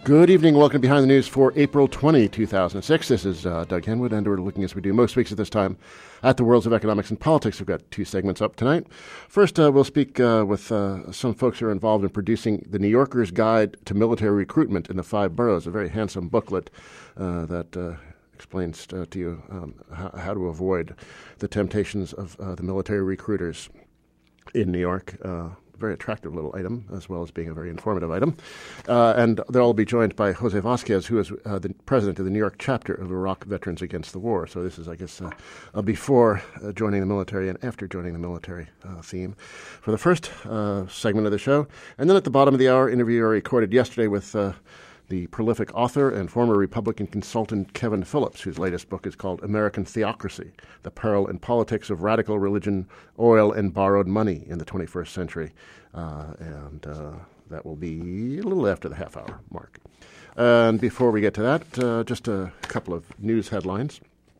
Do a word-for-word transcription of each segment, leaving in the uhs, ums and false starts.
Good evening. Welcome to Behind the News for April twentieth, two thousand six. This is uh, Doug Henwood, and we're looking, as we do most weeks at this time, at the worlds of economics and politics. We've got two segments up tonight. First, uh, we'll speak uh, with uh, some folks who are involved in producing the New Yorker's Guide to Military Recruitment in the Five Boroughs, a very handsome booklet uh, that uh, explains uh, to you um, how, how to avoid the temptations of uh, the military recruiters in New York. Uh, very attractive little item, as well as being a very informative item. Uh, and they'll all be joined by Jose Vasquez, who is uh, the president of the New York chapter of Iraq Veterans Against the War. So this is, I guess, uh, a before uh, joining the military and after joining the military uh, theme for the first uh, segment of the show. And then at the bottom of the hour, interview I recorded yesterday with uh, the prolific author and former Republican consultant Kevin Phillips, whose latest book is called American Theocracy, The Peril and Politics of Radical Religion, Oil, and Borrowed Money in the twenty-first Century. Uh, and uh, that will be a little after the half-hour mark. And before we get to that, uh, just a couple of news headlines.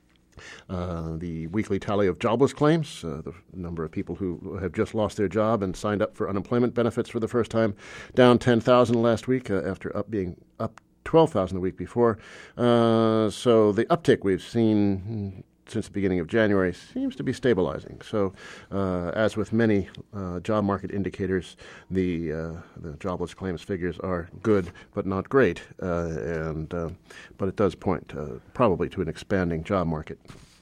Uh, the weekly tally of jobless claims, uh, the number of people who have just lost their job and signed up for unemployment benefits for the first time, down ten thousand last week uh, after up being up twelve thousand the week before. Uh, so the uptick we've seen since the beginning of January seems to be stabilizing. So uh, as with many uh, job market indicators, the uh, the jobless claims figures are good but not great, uh, and uh, but it does point uh, probably to an expanding job market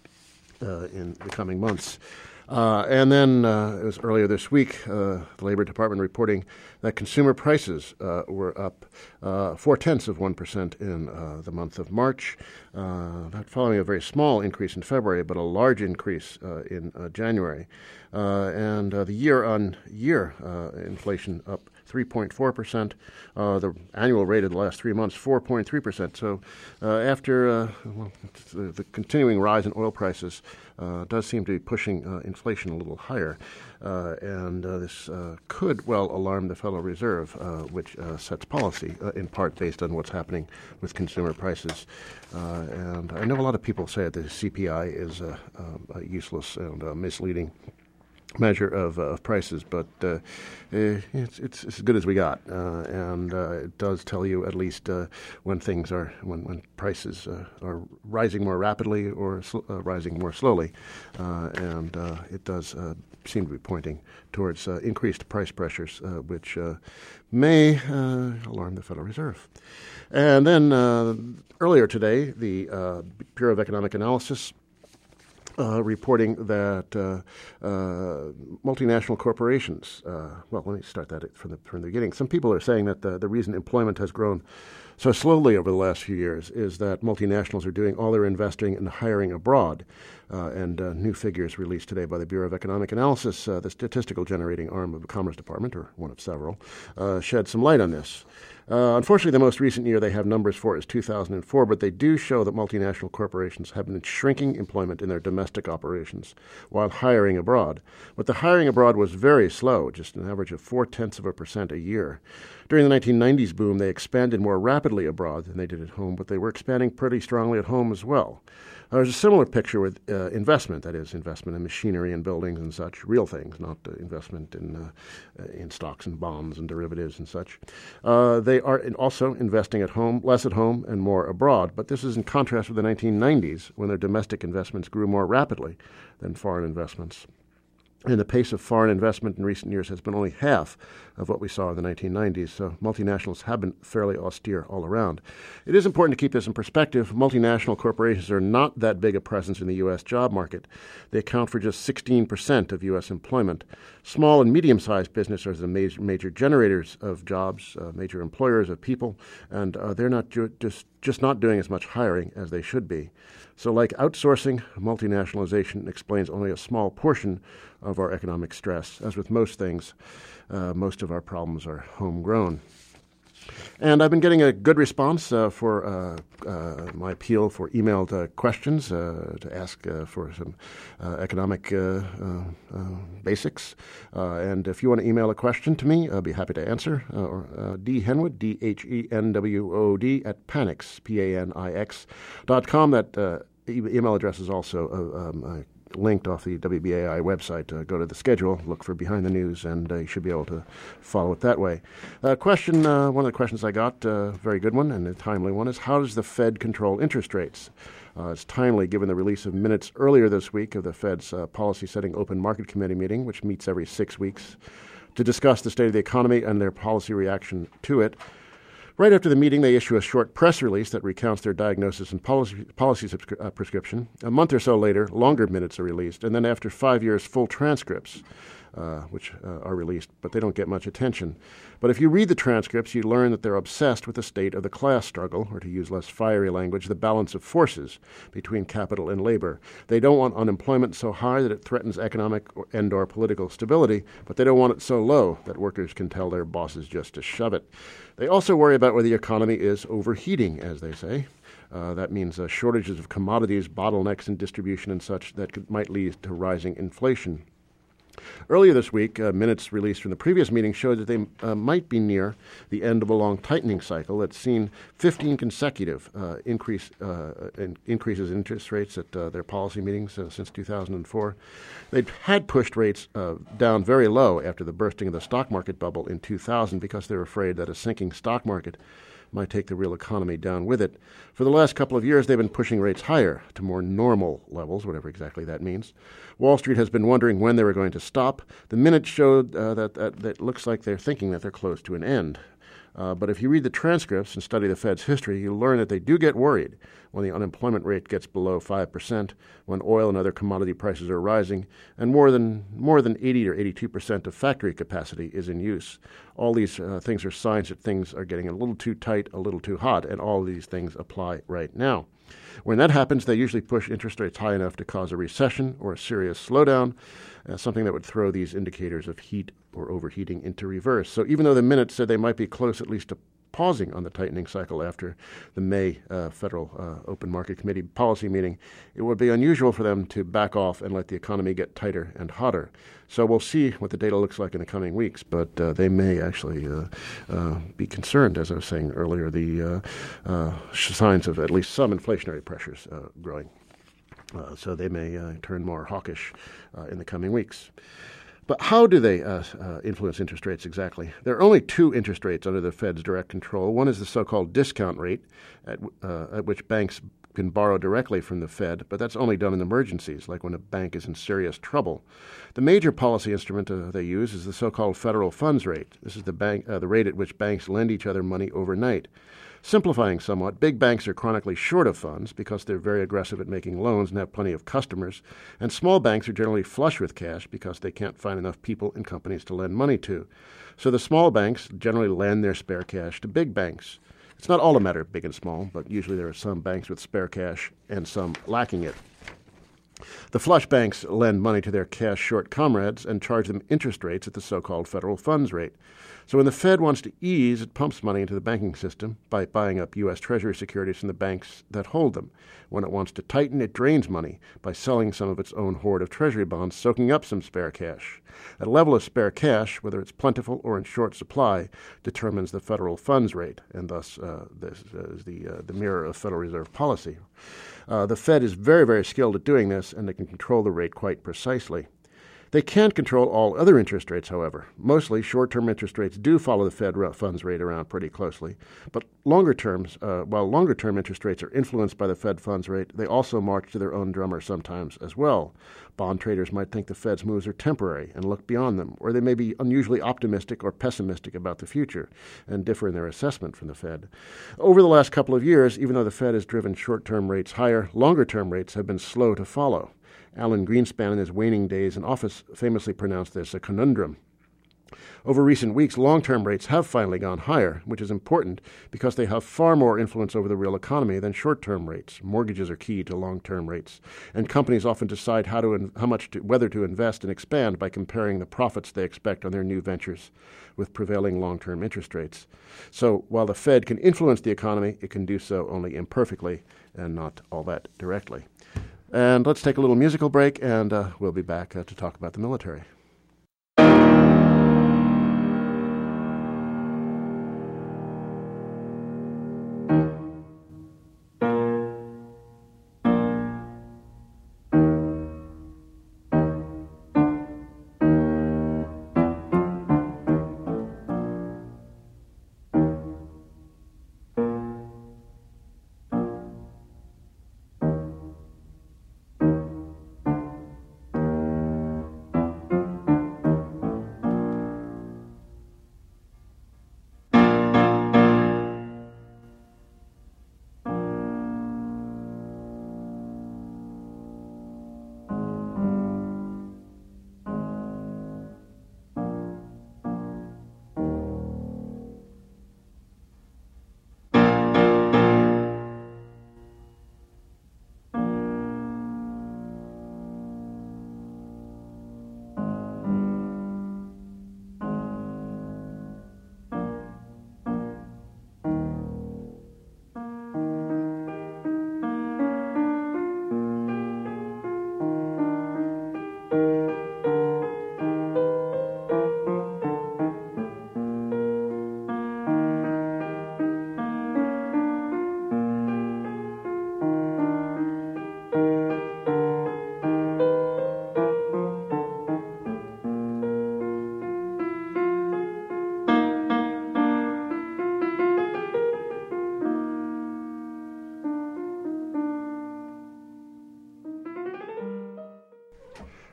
uh, in the coming months. Uh, and then uh, it was earlier this week, uh, the Labor Department reporting that consumer prices uh, were up uh, four-tenths of one percent in uh, the month of March, uh, that following a very small increase in February, but a large increase uh, in uh, January. Uh, and uh, the year-on-year uh, inflation up three point four percent. Uh, the annual rate of the last three months, four point three percent. So uh, after uh, well, the, the continuing rise in oil prices uh, does seem to be pushing uh, inflation a little higher. Uh, and uh, this uh, could well alarm the Federal Reserve, uh, which uh, sets policy, uh, in part based on what's happening with consumer prices. Uh, and I know a lot of people say that the C P I is uh, uh, useless and uh, misleading measure of, uh, of prices, but uh, it's, it's as good as we got, uh, and uh, it does tell you at least uh, when things are when, when prices uh, are rising more rapidly or sl- uh, rising more slowly, uh, and uh, it does uh, seem to be pointing towards uh, increased price pressures, uh, which uh, may uh, alarm the Federal Reserve. And then uh, earlier today, the uh, Bureau of Economic Analysis Uh, reporting that uh, uh, multinational corporations, uh, well, let me start that from the, from the beginning. Some people are saying that the, the reason employment has grown so slowly over the last few years is that multinationals are doing all their investing and hiring abroad. Uh, and uh, new figures released today by the Bureau of Economic Analysis, uh, the statistical generating arm of the Commerce Department, or one of several, uh, shed some light on this. Uh, unfortunately, the most recent year they have numbers for is two thousand four, but they do show that multinational corporations have been shrinking employment in their domestic operations while hiring abroad. But the hiring abroad was very slow, just an average of four-tenths of a percent a year. During the nineteen nineties boom, they expanded more rapidly abroad than they did at home, but they were expanding pretty strongly at home as well. Uh, there's a similar picture with uh, investment, that is, investment in machinery and buildings and such, real things, not uh, investment in uh, uh, in stocks and bonds and derivatives and such. Uh, they are in also investing at home, less at home and more abroad, but this is in contrast with the nineteen nineties, when their domestic investments grew more rapidly than foreign investments. And the pace of foreign investment in recent years has been only half of what we saw in the nineteen nineties, so multinationals have been fairly austere all around. It is important to keep this in perspective. Multinational corporations are not that big a presence in the U S job market. They account for just sixteen percent of U S employment. Small and medium-sized businesses are the major, major generators of jobs, uh, major employers of people, and uh, they're not ju- just, just not doing as much hiring as they should be. So like outsourcing, multinationalization explains only a small portion of our economic stress. As with most things, uh, most of our problems are homegrown. And I've been getting a good response uh, for uh, uh, my appeal for emailed uh, questions uh, to ask uh, for some uh, economic uh, uh, uh, basics. Uh, and if you want to email a question to me, I'll be happy to answer. Uh, or uh, D Henwood, D H E N W O D, at Panix, P A N I X, dot com. That uh, e- email address is also uh, um, uh, linked off the W B A I website. Uh, go to the schedule, look for Behind the News, and uh, you should be able to follow it that way. Uh, question, uh, one of the questions I got, uh, very good one and a timely one, is how does the Fed control interest rates? Uh, it's timely given the release of minutes earlier this week of the Fed's uh, policy-setting open market committee meeting, which meets every six weeks, to discuss the state of the economy and their policy reaction to it. Right after the meeting, they issue a short press release that recounts their diagnosis and policy, policy subscri- uh, prescription. A month or so later, longer minutes are released, and then after five years, full transcripts, uh, which uh, are released, but they don't get much attention. But if you read the transcripts, you learn that they're obsessed with the state of the class struggle, or to use less fiery language, the balance of forces between capital and labor. They don't want unemployment so high that it threatens economic and or political stability, but they don't want it so low that workers can tell their bosses just to shove it. They also worry about whether the economy is overheating, as they say. Uh, that means uh, shortages of commodities, bottlenecks in distribution and such that could, might lead to rising inflation. Earlier this week, uh, minutes released from the previous meeting showed that they uh, might be near the end of a long tightening cycle that's seen fifteen consecutive uh, increase, uh, in increases in interest rates at uh, their policy meetings uh, since two thousand four. They had pushed rates uh, down very low after the bursting of the stock market bubble in two thousand because they were afraid that a sinking stock market might take the real economy down with it. For the last couple of years, they've been pushing rates higher to more normal levels, whatever exactly that means. Wall Street has been wondering when they were going to stop. The minutes showed uh, that, that, that it looks like they're thinking that they're close to an end. Uh, but if you read the transcripts and study the Fed's history, you'll learn that they do get worried when the unemployment rate gets below five percent, when oil and other commodity prices are rising, and more than more than eighty or eighty-two percent of factory capacity is in use. All these uh, things are signs that things are getting a little too tight, a little too hot, and all these things apply right now. When that happens, they usually push interest rates high enough to cause a recession or a serious slowdown, uh, something that would throw these indicators of heat or overheating into reverse. So even though the minutes said they might be close at least to pausing on the tightening cycle after the May uh, Federal uh, Open Market Committee policy meeting, it would be unusual for them to back off and let the economy get tighter and hotter. So we'll see what the data looks like in the coming weeks, but uh, they may actually uh, uh, be concerned, as I was saying earlier, the uh, uh, signs of at least some inflationary pressures uh, growing. Uh, so they may uh, turn more hawkish uh, in the coming weeks. But how do they uh, uh, influence interest rates exactly? There are only two interest rates under the Fed's direct control. One is the so-called discount rate, at, uh, at which banks can borrow directly from the Fed, but that's only done in emergencies, like when a bank is in serious trouble. The major policy instrument uh, they use is the so-called federal funds rate. This is the bank, uh, the rate at which banks lend each other money overnight. Simplifying somewhat, big banks are chronically short of funds because they're very aggressive at making loans and have plenty of customers, and small banks are generally flush with cash because they can't find enough people and companies to lend money to. So the small banks generally lend their spare cash to big banks. It's not all a matter of big and small, but usually there are some banks with spare cash and some lacking it. The flush banks lend money to their cash-short comrades and charge them interest rates at the so-called federal funds rate. So when the Fed wants to ease, it pumps money into the banking system by buying up U S Treasury securities from the banks that hold them. When it wants to tighten, it drains money by selling some of its own hoard of Treasury bonds, soaking up some spare cash. That level of spare cash, whether it's plentiful or in short supply, determines the federal funds rate, and thus uh, this is the, uh, the mirror of Federal Reserve policy. Uh, the Fed is very, very skilled at doing this, and they can control the rate quite precisely. They can't control all other interest rates, however. Mostly, short-term interest rates do follow the Fed funds rate around pretty closely. But longer terms, uh, while longer-term interest rates are influenced by the Fed funds rate, they also march to their own drummer sometimes as well. Bond traders might think the Fed's moves are temporary and look beyond them, or they may be unusually optimistic or pessimistic about the future and differ in their assessment from the Fed. Over the last couple of years, even though the Fed has driven short-term rates higher, longer-term rates have been slow to follow. Alan Greenspan in his waning days in office famously pronounced this a conundrum. Over recent weeks, long-term rates have finally gone higher, which is important because they have far more influence over the real economy than short-term rates. Mortgages are key to long-term rates, and companies often decide how to, how much, to, whether to invest and expand by comparing the profits they expect on their new ventures with prevailing long-term interest rates. So while the Fed can influence the economy, it can do so only imperfectly and not all that directly. And let's take a little musical break, and uh, we'll be back uh, to talk about the military.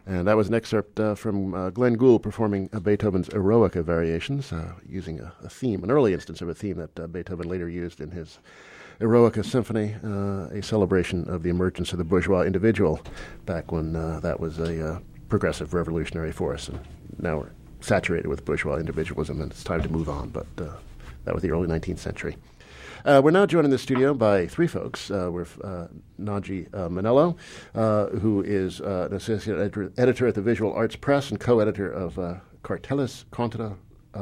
And that was an excerpt uh, from uh, Glenn Gould performing uh, Beethoven's Eroica Variations, uh, using a, a theme, an early instance of a theme that uh, Beethoven later used in his Eroica Symphony, uh, a celebration of the emergence of the bourgeois individual back when uh, that was a uh, progressive revolutionary force. And now we're saturated with bourgeois individualism, and it's time to move on. But uh, that was the early nineteenth century. Uh, we're now joined in the studio by three folks. Uh, we're uh, Naji uh, Manello, uh, who is uh, an associate editor, editor at the Visual Arts Press and co-editor of uh, Carteles contra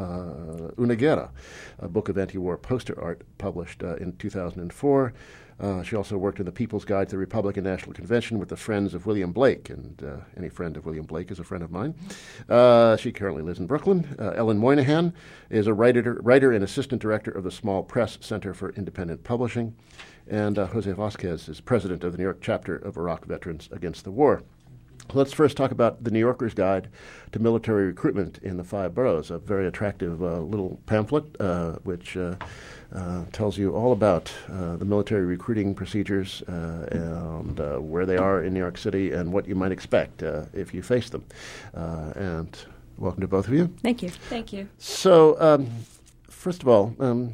uh, una guerra, a book of anti-war poster art published uh, in two thousand four. Uh, she also worked in the People's Guide to the Republican National Convention with the Friends of William Blake, and uh, any friend of William Blake is a friend of mine. Uh, she currently lives in Brooklyn. Uh, Ellen Moynihan is a writer, writer and assistant director of the Small Press Center for Independent Publishing, and uh, Jose Vasquez is president of the New York chapter of Iraq Veterans Against the War. Let's first talk about the New Yorker's Guide to Military Recruitment in the Five Boroughs, a very attractive uh, little pamphlet uh, which uh, uh, tells you all about uh, the military recruiting procedures uh, and uh, where they are in New York City and what you might expect uh, if you face them. Uh, and welcome to both of you. Thank you. Thank you. So, um, first of all, um,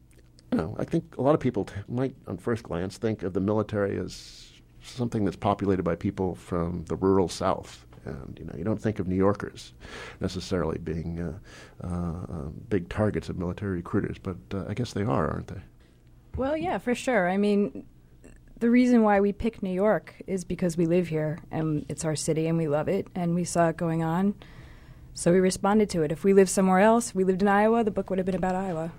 you know, I think a lot of people t- might, on first glance, think of the military as something that's populated by people from the rural South. And, you know, you don't think of New Yorkers necessarily being uh, uh, big targets of military recruiters, but uh, I guess they are, aren't they? Well, yeah, for sure. I mean, the reason why we picked New York is because we live here, and it's our city, and we love it, and we saw it going on, so we responded to it. If we lived somewhere else, we lived in Iowa, the book would have been about Iowa.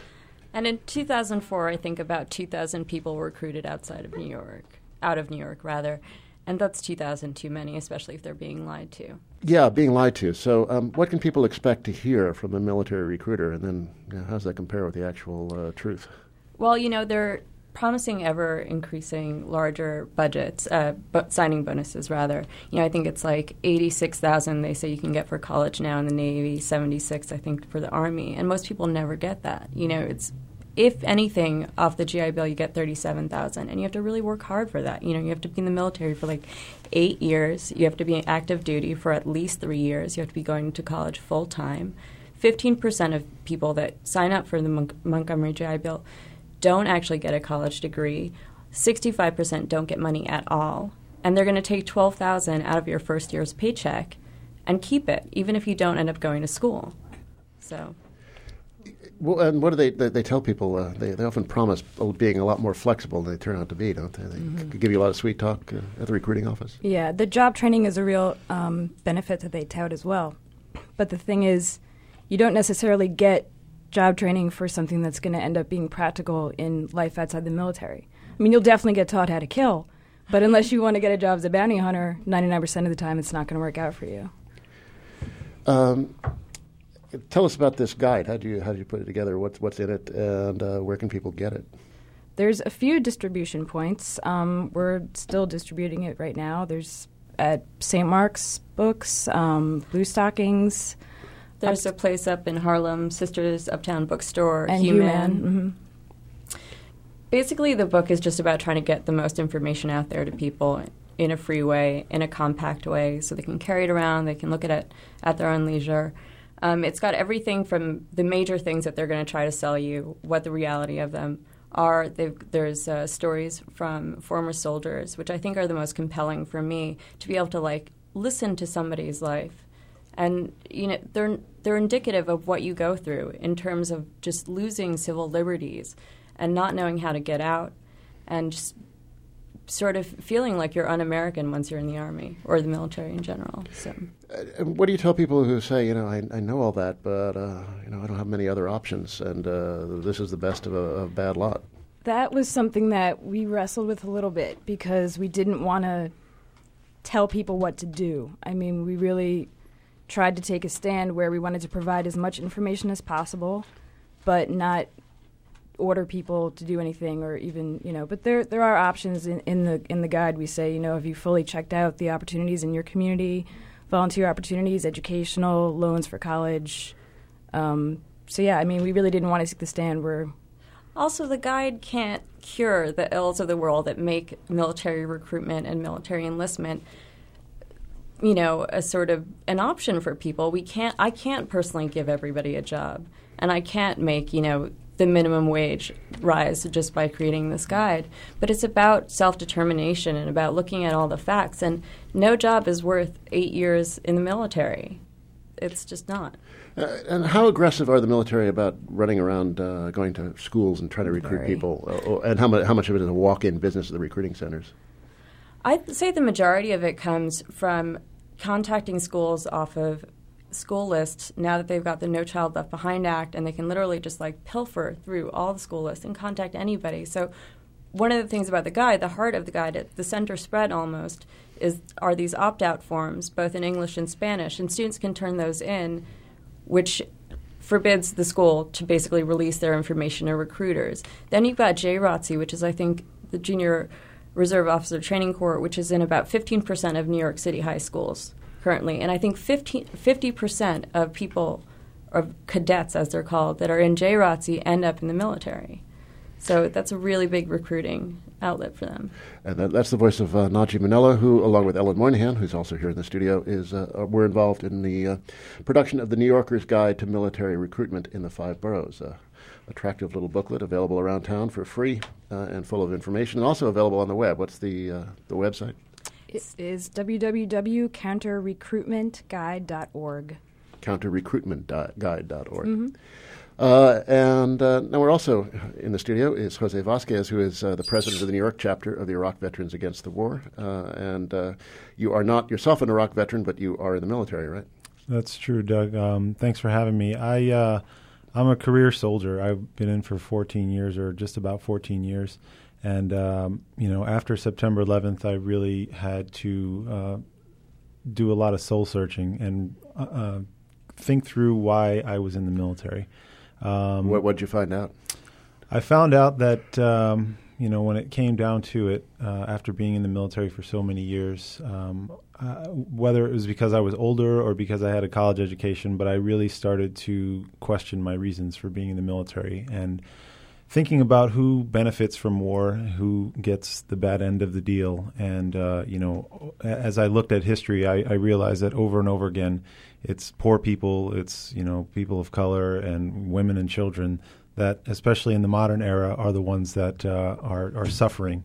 And in two thousand four, I think about two thousand people were recruited outside of New York. out of New York, rather, and that's two thousand too many, especially if they're being lied to. Yeah, being lied to. So um, what can people expect to hear from a military recruiter, and then you know, how does that compare with the actual uh, truth? Well, you know, they're promising ever-increasing larger budgets, uh, but signing bonuses, rather. You know, I think it's like eighty-six thousand they say you can get for college now in the Navy, seventy-six, I think, for the Army, and most people never get that. You know, it's if anything, off the G I Bill, you get thirty-seven thousand dollars, and you have to really work hard for that. You know, you have to be in the military for like eight years. You have to be in active duty for at least three years. You have to be going to college full time. fifteen percent of people that sign up for the Mon- Montgomery G I Bill don't actually get a college degree. sixty-five percent don't get money at all, and they're going to take twelve thousand dollars out of your first year's paycheck and keep it, even if you don't end up going to school. So. Well, and what do they, they, they tell people? Uh, they, they often promise being a lot more flexible than they turn out to be, don't they? They mm-hmm. give you a lot of sweet talk uh, at the recruiting office. Yeah, the job training is a real um, benefit that they tout as well. But the thing is, you don't necessarily get job training for something that's going to end up being practical in life outside the military. I mean, you'll definitely get taught how to kill, but unless you want to get a job as a bounty hunter, ninety-nine percent of the time it's not going to work out for you. Um. Tell us about this guide. How do you how do you put it together? What's what's in it, and uh, where can people get it? There's a few distribution points. Um, we're still distributing it right now. There's at Saint Mark's Books, um, Blue Stockings. There's up a place up in Harlem, Sisters Uptown Bookstore, and Human. Mm-hmm. Basically, the book is just about trying to get the most information out there to people in a free way, in a compact way, so they can carry it around, they can look at it at their own leisure. Um, it's got everything from the major things that they're going to try to sell you, what the reality of them are. They've, there's uh, stories from former soldiers, which I think are the most compelling for me, to be able to, like, listen to somebody's life. And, you know, they're, they're indicative of what you go through in terms of just losing civil liberties and not knowing how to get out and just sort of feeling like you're un-American once you're in the Army or the military in general. So, uh, what do you tell people who say, you know, I, I know all that, but uh, you know, I don't have many other options, and uh, this is the best of a, a bad lot? That was something that we wrestled with a little bit because we didn't want to tell people what to do. I mean, we really tried to take a stand where we wanted to provide as much information as possible, but not order people to do anything or even, you know, but there there are options in, in the in the guide. We say, you know, have you fully checked out the opportunities in your community, volunteer opportunities, educational, loans for college. Um, so, yeah, I mean, we really didn't want to take the stand where... Also, the guide can't cure the ills of the world that make military recruitment and military enlistment you know, a sort of an option for people. We can't, I can't personally give everybody a job, and I can't make, you know, the minimum wage rise just by creating this guide. But it's about self-determination and about looking at all the facts. And no job is worth eight years in the military. It's just not. Uh, and how aggressive are the military about running around, uh, going to schools and trying to recruit Very. people? Uh, and how much, how much of it is a walk-in business at the recruiting centers? I'd say the majority of it comes from contacting schools off of school lists now that they've got the No Child Left Behind Act, and they can literally just like pilfer through all the school lists and contact anybody. So one of the things about the guide, the heart of the guide, at the center spread almost, is are these opt-out forms, both in English and Spanish, and students can turn those in, which forbids the school to basically release their information to recruiters. Then you've got J R O T C, which is, I think, the Junior Reserve Officer Training Corps, which is in about fifteen percent of New York City high schools currently. And I think fifty percent of people, of cadets as they're called, that are in J R O T C end up in the military. So that's a really big recruiting outlet for them. And that, that's the voice of uh, Naji Manella, who, along with Ellen Moynihan, who's also here in the studio, is uh, uh, we're involved in the uh, production of the New Yorker's Guide to Military Recruitment in the Five Boroughs. Uh, attractive little booklet available around town for free uh, and full of information, and also available on the web. What's the uh, the website? It is w w w dot counter recruitment guide dot org. counter recruitment guide dot org. Mm-hmm. Uh, and uh, now we're also in the studio is Jose Vasquez, who is uh, the president of the New York chapter of the Iraq Veterans Against the War. Uh, and uh, you are not yourself an Iraq veteran, but you are in the military, right? That's true, Doug. Um, thanks for having me. I, uh, I'm a career soldier. I've been in for fourteen years, or just about fourteen years. And, um, you know, after September eleventh, I really had to uh, do a lot of soul searching and uh, think through why I was in the military. Um, what did you find out? I found out that, um, you know, when it came down to it, uh, after being in the military for so many years, um, uh, whether it was because I was older or because I had a college education, but I really started to question my reasons for being in the military and thinking about who benefits from war, who gets the bad end of the deal. And, uh, you know, as I looked at history, I, I realized that over and over again, it's poor people, it's, you know, people of color and women and children that, especially in the modern era, are the ones that uh, are, are suffering.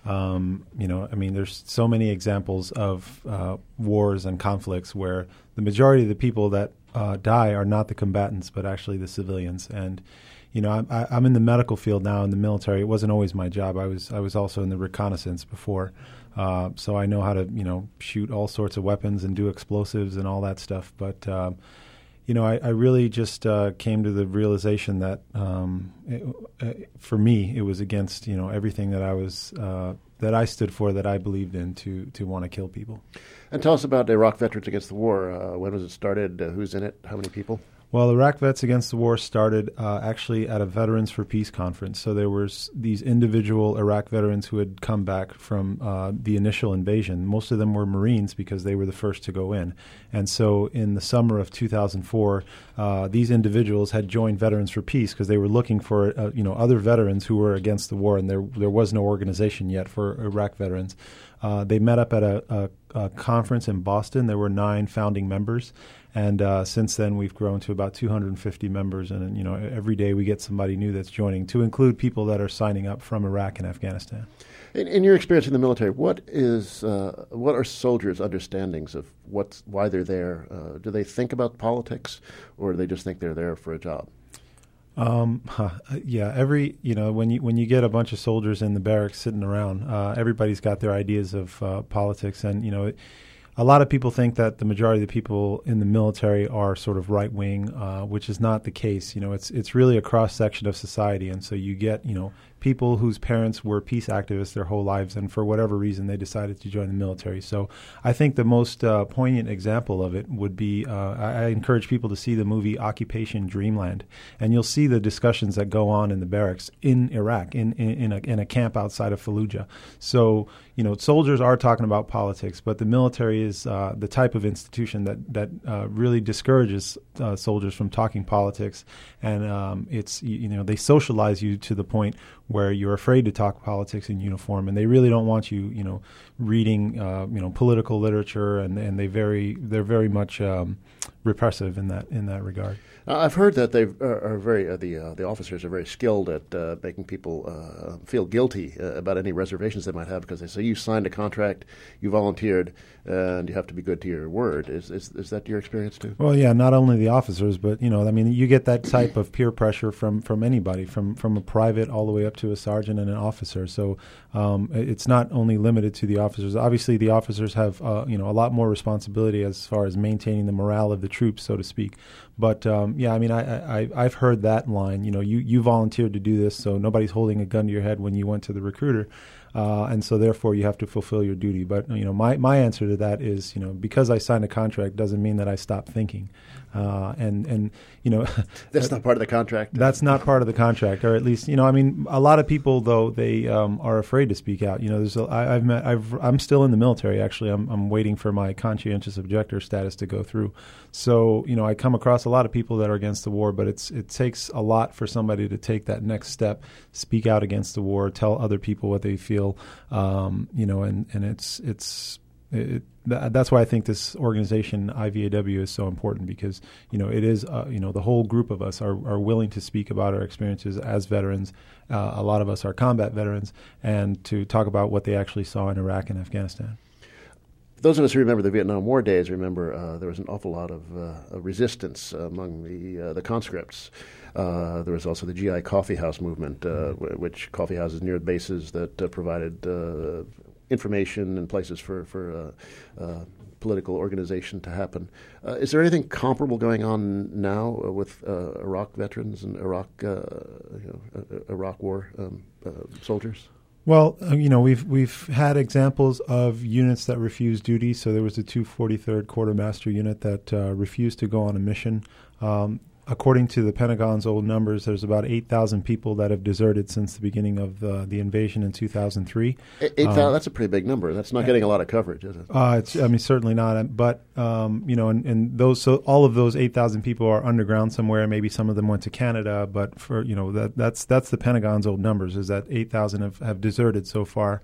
Um, you know, I mean, there's so many examples of uh, wars and conflicts where the majority of the people that uh, die are not the combatants, but actually the civilians. And, you know, I, I'm in the medical field now in the military. It wasn't always my job. I was I was also in the reconnaissance before. Uh, so I know how to, you know, shoot all sorts of weapons and do explosives and all that stuff. But, um, you know, I, I really just uh, came to the realization that um, it, uh, for me, it was against, you know, everything that I was uh, that I stood for, that I believed in, to to want to kill people. And tell us about Iraq Veterans Against the War. Uh, when was it started? Uh, who's in it? How many people? Well, Iraq Vets Against the War started uh, actually at a Veterans for Peace conference. So there was these individual Iraq veterans who had come back from uh, the initial invasion. Most of them were Marines because they were the first to go in. And so in the summer of two thousand four, uh, these individuals had joined Veterans for Peace because they were looking for uh, you know other veterans who were against the war, and there there was no organization yet for Iraq veterans. Uh, they met up at a, a, a conference in Boston. There were nine founding members. And uh, since then, we've grown to about two hundred fifty members, and you know, every day we get somebody new that's joining, to include people that are signing up from Iraq and Afghanistan. In, in your experience in the military, what is uh, what are soldiers' understandings of what's why they're there? Uh, do they think about politics, or do they just think they're there for a job? Um, huh, yeah, every you know when you when you get a bunch of soldiers in the barracks sitting around, uh, everybody's got their ideas of uh, politics, and you know. It, A lot of people think that the majority of the people in the military are sort of right-wing, uh, which is not the case. You know, it's it's really a cross-section of society, and so you get, you know, people whose parents were peace activists their whole lives, and for whatever reason they decided to join the military. So I think the most uh, poignant example of it would be, uh, I, I encourage people to see the movie Occupation Dreamland, and you'll see the discussions that go on in the barracks in Iraq, in, in, in, a, in a camp outside of Fallujah. So, you know, soldiers are talking about politics, but the military is uh, the type of institution that, that uh, really discourages uh, soldiers from talking politics, and um, it's, you know, they socialize you to the point where you're afraid to talk politics in uniform, and they really don't want you, you know, reading, uh, you know, political literature, and, and they very they're very much um, repressive in that in that regard. Uh, I've heard that they are, are very uh, the uh, the officers are very skilled at uh, making people uh, feel guilty uh, about any reservations they might have, because they say you signed a contract, you volunteered, and you have to be good to your word. Is is is that your experience too? Well, yeah, not only the officers, but you know, I mean, you get that type of peer pressure from from anybody, from from a private all the way up to a sergeant and an officer. So um, it's not only limited to the officers. Obviously, the officers have uh, you know a lot more responsibility as far as maintaining the morale of the troops, so to speak. But um, yeah, I mean, I, I I've heard that line. You know, you you volunteered to do this, so nobody's holding a gun to your head when you went to the recruiter. Uh, and so therefore you have to fulfill your duty. But, you know, my, my answer to that is, you know, because I signed a contract doesn't mean that I stop thinking. Uh, and, and, you know. That's not part of the contract? That's not part of the contract, or at least, you know, I mean, a lot of people, though, they um, are afraid to speak out. You know, there's a, I, I've met, I've, I'm still in the military, actually. I'm, I'm waiting for my conscientious objector status to go through. So, you know, I come across a lot of people that are against the war, but it's it takes a lot for somebody to take that next step, speak out against the war, tell other people what they feel, um, you know, and, and it's it's it, th- that's why I think this organization I V A W is so important, because, you know, it is, uh, you know, the whole group of us are, are willing to speak about our experiences as veterans. Uh, a lot of us are combat veterans, and to talk about what they actually saw in Iraq and Afghanistan. Those of us who remember the Vietnam War days remember uh, there was an awful lot of uh, resistance among the uh, the conscripts. Uh, there was also the G I Coffee House movement, uh, w- which coffee houses near bases that uh, provided uh, information and places for for uh, uh, political organization to happen. Uh, is there anything comparable going on now uh, with uh, Iraq veterans and Iraq uh, you know, uh, Iraq War um, uh, soldiers? Well, uh, you know, we've we've had examples of units that refused duty. So there was the two forty-third Quartermaster unit that uh, refused to go on a mission. Um, according to the Pentagon's old numbers, there's about eight thousand people that have deserted since the beginning of the, the invasion in two thousand three. Eight thousand, um, that's a pretty big number. That's not getting a lot of coverage, is it? Uh, it's, I mean, certainly not. But, um, you know, and, and those, so all of those eight thousand people are underground somewhere. Maybe some of them went to Canada. But, for you know, that that's that's the Pentagon's old numbers, is that eight thousand have, have deserted so far.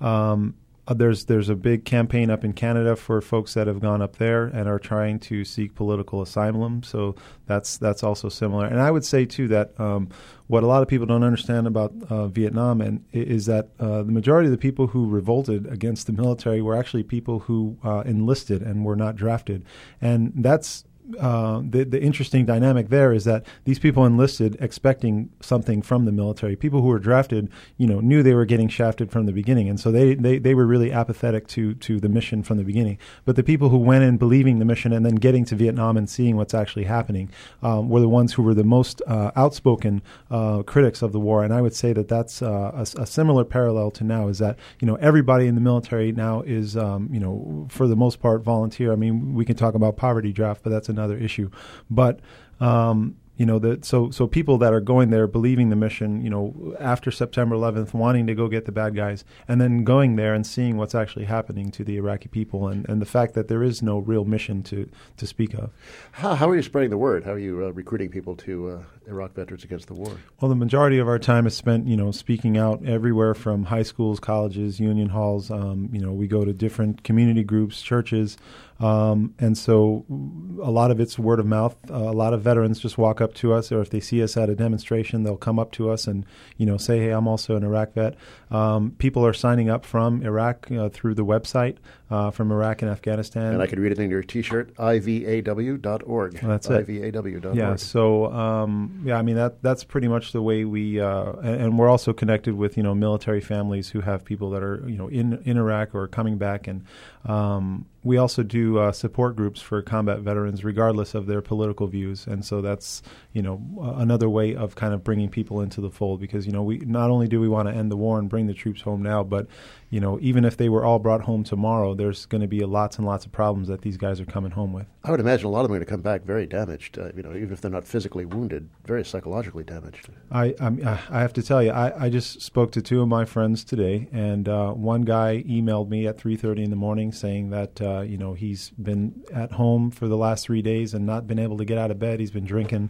Um Uh, there's there's a big campaign up in Canada for folks that have gone up there and are trying to seek political asylum. So that's that's also similar. And I would say too that um, what a lot of people don't understand about uh, Vietnam and is that uh, the majority of the people who revolted against the military were actually people who uh, enlisted and were not drafted, and that's. Uh, the, the interesting dynamic there is that these people enlisted expecting something from the military. People who were drafted, you know, knew they were getting shafted from the beginning, and so they, they, they were really apathetic to, to the mission from the beginning. But the people who went in believing the mission and then getting to Vietnam and seeing what's actually happening um, were the ones who were the most uh, outspoken uh, critics of the war. And I would say that that's uh, a, a similar parallel to now, is that, you know, everybody in the military now is, um, you know, for the most part volunteer. I mean, we can talk about poverty draft, but that's another issue. But um, you know, the, so so people that are going there believing the mission, you know, after September eleventh, wanting to go get the bad guys, and then going there and seeing what's actually happening to the Iraqi people, and, and the fact that there is no real mission to, to speak of. How, how are you spreading the word? How are you uh, recruiting people to uh, Iraq veterans against the war? Well, the majority of our time is spent, you know, speaking out everywhere from high schools, colleges, union halls. Um, you know, we go to different community groups, churches. Um, and so a lot of it's word of mouth. Uh, a lot of veterans just walk up to us, or if they see us at a demonstration, they'll come up to us and, you know, say, hey, I'm also an Iraq vet. Um, people are signing up from Iraq uh, through the website, uh, from Iraq and Afghanistan. And I could read it in your T-shirt, I V A W dot org. Well, that's it. I V A W dot org. Yeah, so, um, yeah, I mean, that that's pretty much the way we, uh, and, and we're also connected with, you know, military families who have people that are, you know, in, in Iraq or coming back. And um, we also do uh, support groups for combat veterans, regardless of their political views. And so that's, you know, uh, another way of kind of bringing people into the fold, because, you know, we not only do we want to end the war and bring the troops home now, but, you know, even if they were all brought home tomorrow, there's going to be lots and lots of problems that these guys are coming home with. I would imagine a lot of them are going to come back very damaged, uh, you know, even if they're not physically wounded, very psychologically damaged. I I'm, I have to tell you, I, I just spoke to two of my friends today, and uh, one guy emailed me at three thirty in the morning saying that, uh, you know, he's been at home for the last three days and not been able to get out of bed. He's been drinking.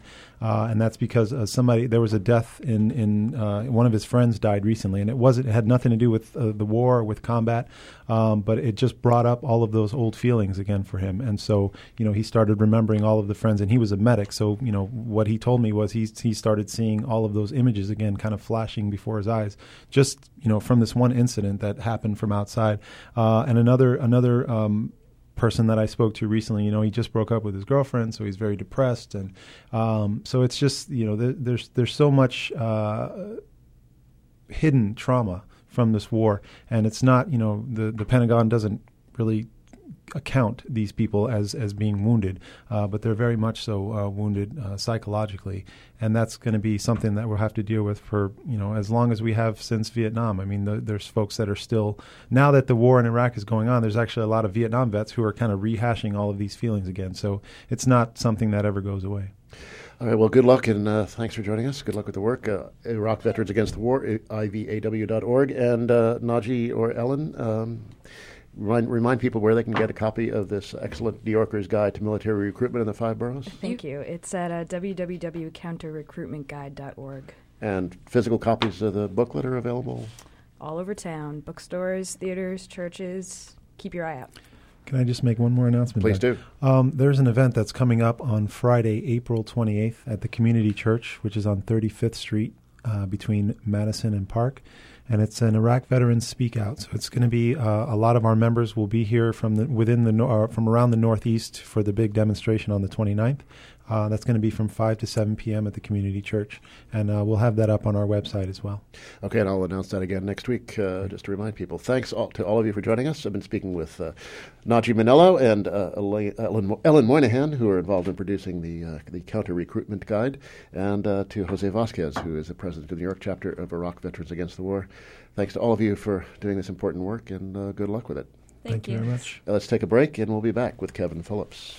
uh, and that's because uh, somebody there was a death in in uh, one of his friends died recently, and it wasn't it had nothing to do with uh, the war or with combat, um, but it just brought up all of those old feelings again for him, and so you know he started remembering all of the friends, and he was a medic, so you know what he told me was he he started seeing all of those images again, kind of flashing before his eyes, just you know from this one incident that happened from outside, uh, and another another. Um, person that I spoke to recently, you know, he just broke up with his girlfriend, so he's very depressed, and um, so it's just, you know, there, there's there's so much uh, hidden trauma from this war, and it's not, you know, the the Pentagon doesn't really account these people as as being wounded, uh, but they're very much so uh, wounded uh, psychologically, and that's going to be something that we'll have to deal with for you know as long as we have since Vietnam. I mean, the, there's folks that are still, now that the war in Iraq is going on, there's actually a lot of Vietnam vets who are kind of rehashing all of these feelings again. So it's not something that ever goes away. All right, well, good luck, and uh, thanks for joining us. Good luck with the work. Uh, Iraq Veterans Against the War, I V A W dot org, and uh, Naji or Ellen, um, Remind, remind people where they can get a copy of this excellent New Yorker's Guide to Military Recruitment in the Five Boroughs. Thank you. It's at uh, w w w dot counter recruitment guide dot org. And physical copies of the booklet are available? All over town. Bookstores, theaters, churches. Keep your eye out. Can I just make one more announcement? Please Doug? do. Um, there's an event that's coming up on Friday, April twenty-eighth at the Community Church, which is on thirty-fifth Street uh, between Madison and Park. And it's an Iraq Veterans Speak Out. So it's going to be uh, a lot of our members will be here from the within the uh, from around the Northeast for the big demonstration on the twenty-ninth. Uh, that's going to be from five to seven p.m. at the Community Church, and uh, we'll have that up on our website as well. Okay, and I'll announce that again next week, uh, just to remind people. Thanks all, to all of you for joining us. I've been speaking with uh, Naji Manello and uh, Ellen, Ellen Moynihan, who are involved in producing the uh, the Counter Recruitment Guide, and uh, to Jose Vasquez, who is the president of the New York chapter of Iraq Veterans Against the War. Thanks to all of you for doing this important work, and uh, good luck with it. Thank, Thank you. you very much. Uh, let's take a break, and we'll be back with Kevin Phillips.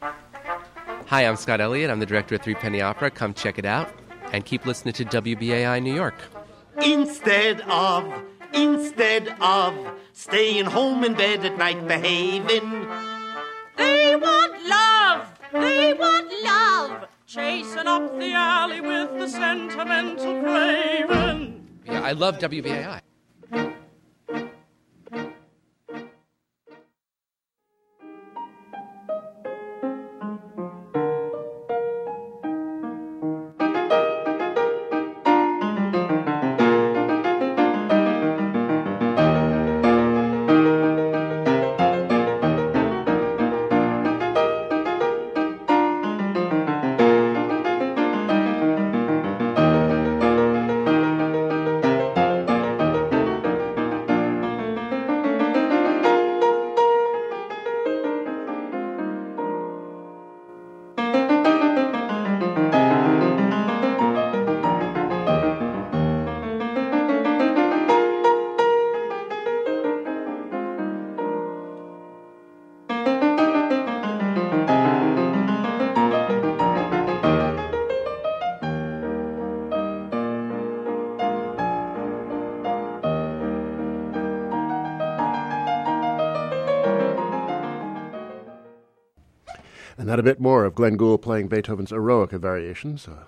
Hi, I'm Scott Elliott. I'm the director of Three Penny Opera. Come check it out, and keep listening to W B A I New York. Instead of, instead of staying home in bed at night behaving, they want love, they want love, chasing up the alley with the sentimental craven. Yeah, I love W B A I. And that a bit more of Glenn Gould playing Beethoven's Eroica Variations, uh,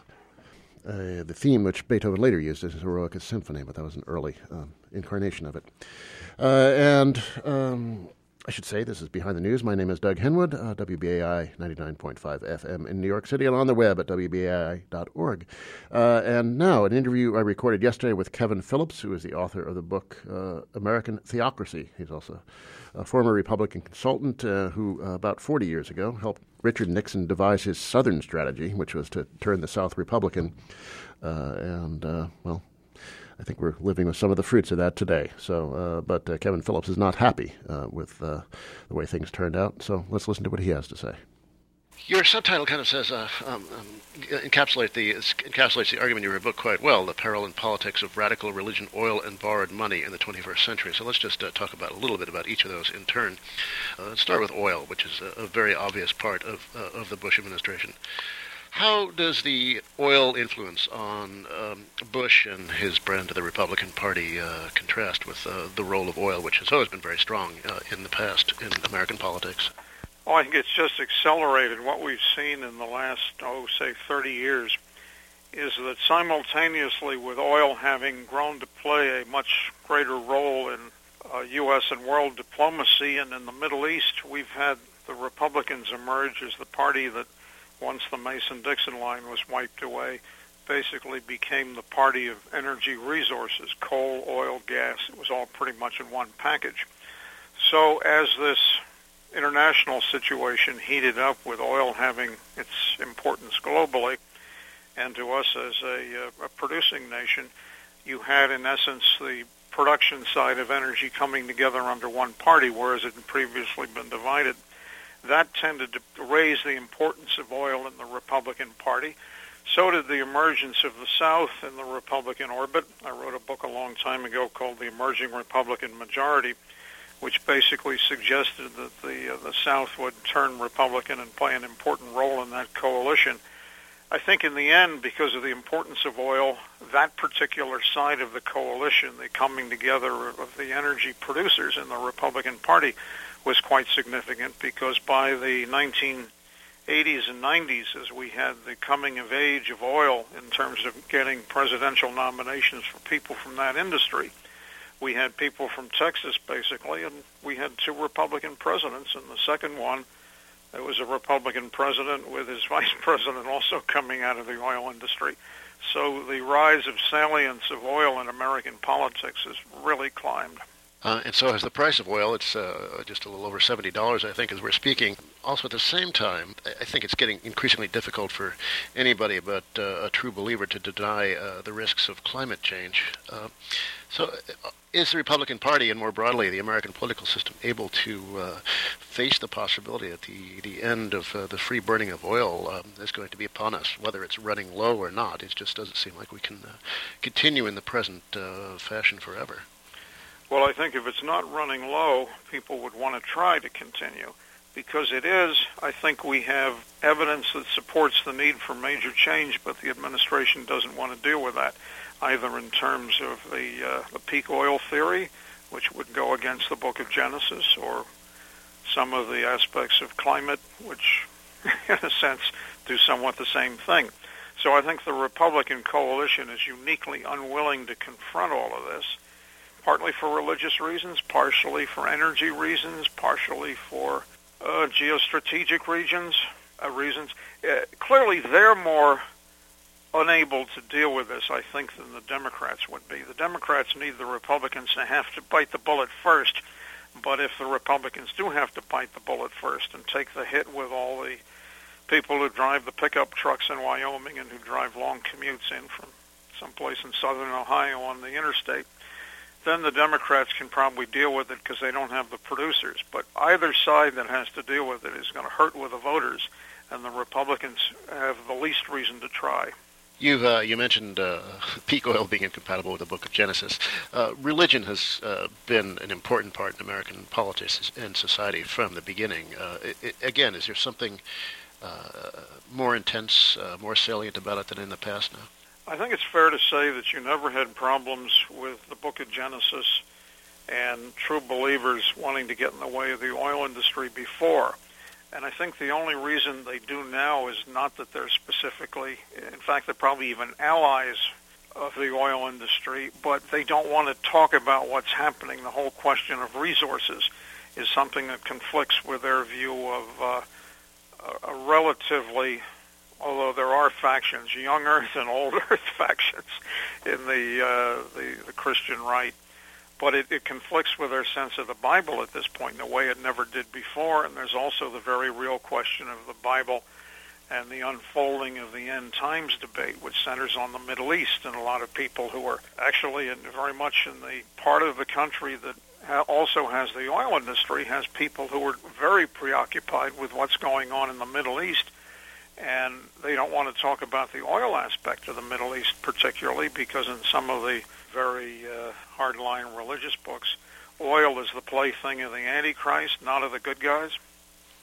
uh, the theme which Beethoven later used as his Eroica Symphony, but that was an early um, incarnation of it. Uh, and um, I should say, this is Behind the News. My name is Doug Henwood, uh, W B A I ninety-nine point five F M in New York City, and on the web at w b a i dot org. Uh, and now, an interview I recorded yesterday with Kevin Phillips, who is the author of the book uh, American Theocracy. He's also a former Republican consultant uh, who, uh, about forty years ago, helped Richard Nixon devise his Southern strategy, which was to turn the South Republican. Uh, and, uh, well, I think we're living with some of the fruits of that today. So, uh, but uh, Kevin Phillips is not happy uh, with uh, the way things turned out. So let's listen to what he has to say. Your subtitle kind of says, uh, um, um, encapsulate the, encapsulates the argument in your book quite well, The Peril and Politics of Radical Religion, Oil, and Borrowed Money in the twenty-first Century. So let's just uh, talk about a little bit about each of those in turn. Uh, let's start with oil, which is a, a very obvious part of, uh, of the Bush administration. How does the oil influence on um, Bush and his brand of the Republican Party uh, contrast with uh, the role of oil, which has always been very strong uh, in the past in American politics? Well, I think it's just accelerated what we've seen in the last, oh, say, thirty years. is that simultaneously with oil having grown to play a much greater role in uh, U S and world diplomacy and in the Middle East, we've had the Republicans emerge as the party that, once the Mason-Dixon line was wiped away, basically became the party of energy resources, coal, oil, gas. It was all pretty much in one package. So as this international situation heated up with oil having its importance globally, and to us as a, a producing nation, you had in essence the production side of energy coming together under one party, whereas it had previously been divided. That tended to raise the importance of oil in the Republican Party. So did the emergence of the South in the Republican orbit. I wrote a book a long time ago called The Emerging Republican Majority, which basically suggested that the uh, the South would turn Republican and play an important role in that coalition. I think in the end, because of the importance of oil, that particular side of the coalition, the coming together of the energy producers in the Republican Party, was quite significant, because by the nineteen eighties and nineties, as we had the coming of age of oil in terms of getting presidential nominations for people from that industry, we had people from Texas, basically, and we had two Republican presidents, and the second one, there was a Republican president with his vice president also coming out of the oil industry. So the rise of salience of oil in American politics has really climbed. Uh, and so has the price of oil. It's uh, just a little over seventy dollars, I think, as we're speaking. Also, at the same time, I think it's getting increasingly difficult for anybody but uh, a true believer to deny uh, the risks of climate change. Uh, so uh, is the Republican Party, and more broadly the American political system, able to uh, face the possibility that the, the end of uh, the free burning of oil um, is going to be upon us, whether it's running low or not? It just doesn't seem like we can uh, continue in the present uh, fashion forever. Well, I think if it's not running low, people would want to try to continue. Because it is, I think we have evidence that supports the need for major change, but the administration doesn't want to deal with that, either in terms of the, uh, the peak oil theory, which would go against the Book of Genesis, or some of the aspects of climate, which, in a sense, do somewhat the same thing. So I think the Republican coalition is uniquely unwilling to confront all of this, partly for religious reasons, partially for energy reasons, partially for uh, geostrategic regions, uh, reasons. Uh, clearly, they're more unable to deal with this, I think, than the Democrats would be. The Democrats need the Republicans to have to bite the bullet first, but if the Republicans do have to bite the bullet first and take the hit with all the people who drive the pickup trucks in Wyoming and who drive long commutes in from someplace in southern Ohio on the interstate, then the Democrats can probably deal with it because they don't have the producers. But either side that has to deal with it is going to hurt with the voters, and the Republicans have the least reason to try. You've, uh, you mentioned uh, peak oil being incompatible with the Book of Genesis. Uh, religion has uh, been an important part in American politics and society from the beginning. Uh, it, it, again, is there something uh, more intense, uh, more salient about it than in the past now? I think it's fair to say that you never had problems with the Book of Genesis and true believers wanting to get in the way of the oil industry before. And I think the only reason they do now is not that they're specifically, in fact, they're probably even allies of the oil industry, but they don't want to talk about what's happening. The whole question of resources is something that conflicts with their view of uh, a relatively, although there are factions, young earth and old earth factions in the, uh, the the Christian right, but it, it conflicts with their sense of the Bible at this point in a way it never did before. And there's also the very real question of the Bible and the unfolding of the end times debate, which centers on the Middle East, and a lot of people who are actually in very much in the part of the country that ha- also has the oil industry, has people who are very preoccupied with what's going on in the Middle East. And they don't want to talk about the oil aspect of the Middle East particularly, because in some of the very uh, hardline religious books, oil is the plaything of the Antichrist, not of the good guys.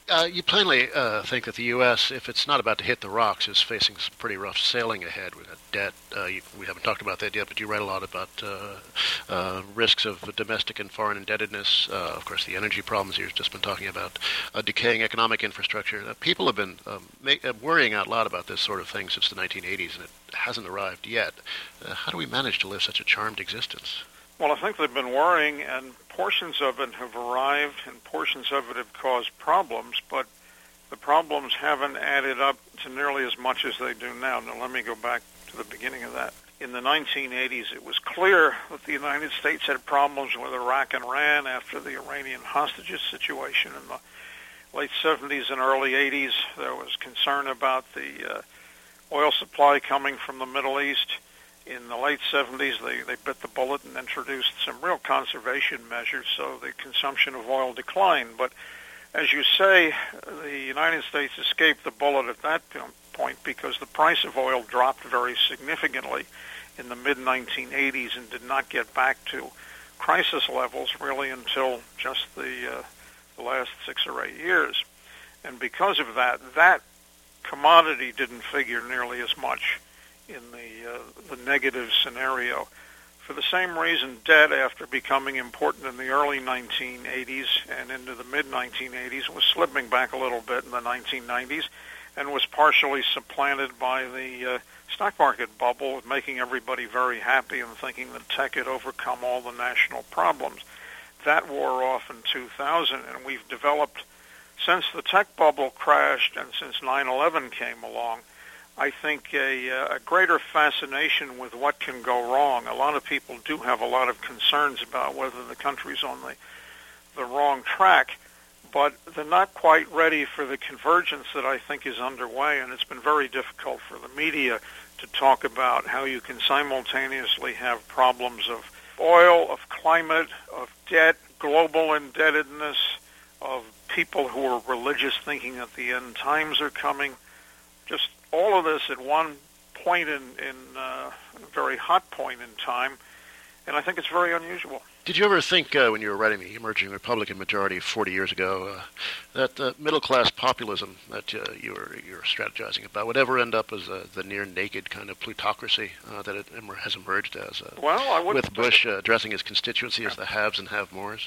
Uh, you plainly uh, think that the U S, if it's not about to hit the rocks, is facing some pretty rough sailing ahead with debt. Uh, you, we haven't talked about that yet, but you write a lot about uh, uh, risks of domestic and foreign indebtedness. Uh, of course, the energy problems you've just been talking about, uh, decaying economic infrastructure. Uh, people have been um, make, uh, worrying out loud about this sort of thing since the nineteen eighties, and it hasn't arrived yet. Uh, how do we manage to live such a charmed existence? Well, I think they've been worrying, and portions of it have arrived, and portions of it have caused problems, but the problems haven't added up to nearly as much as they do now. Now, let me go back to the beginning of that. In the nineteen eighties, it was clear that the United States had problems with Iraq and Iran after the Iranian hostages situation. In the late seventies and early eighties, there was concern about the uh, oil supply coming from the Middle East. In the late seventies, they, they bit the bullet and introduced some real conservation measures, so the consumption of oil declined. But as you say, the United States escaped the bullet at that point because the price of oil dropped very significantly in the mid nineteen eighties and did not get back to crisis levels really until just the, uh, the last six or eight years. And because of that, that commodity didn't figure nearly as much in the uh, the negative scenario. For the same reason, debt, after becoming important in the early nineteen eighties and into the mid nineteen eighties, was slipping back a little bit in the nineteen nineties and was partially supplanted by the uh, stock market bubble, making everybody very happy and thinking that tech had overcome all the national problems. That wore off in two thousand, and we've developed, since the tech bubble crashed and since nine eleven came along, I think a, a greater fascination with what can go wrong. A lot of people do have a lot of concerns about whether the country's on the, the wrong track, but they're not quite ready for the convergence that I think is underway, and it's been very difficult for the media to talk about how you can simultaneously have problems of oil, of climate, of debt, global indebtedness, of people who are religious thinking that the end times are coming. Just all of this at one point in, in uh, a very hot point in time, and I think it's very unusual. Did you ever think, uh, when you were writing the emerging Republican majority forty years ago, uh, that uh, middle-class populism that uh, you were you were strategizing about would ever end up as uh, the near-naked kind of plutocracy uh, that it has emerged as? Uh, well, I wouldn't with Bush uh, addressing his constituency as the haves and have-mores?